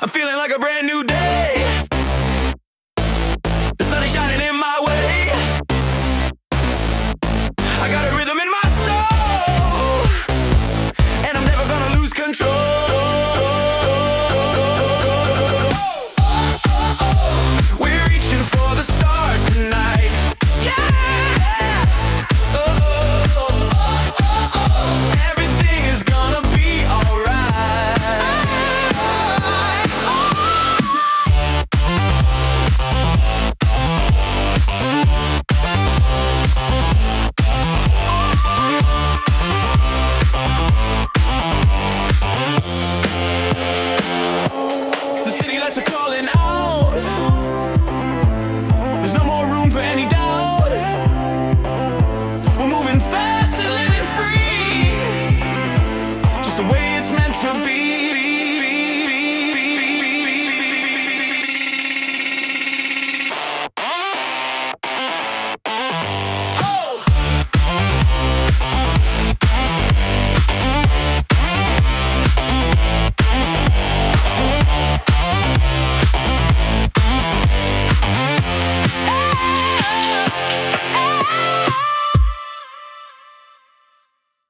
I'm feeling like a brand new day. The sun is shining in my way. I got a rhythm in my soul, and I'm never gonna lose control. We're reaching for the stars tonight. Yeah. Everything is gonna be alright. The city lights are calling.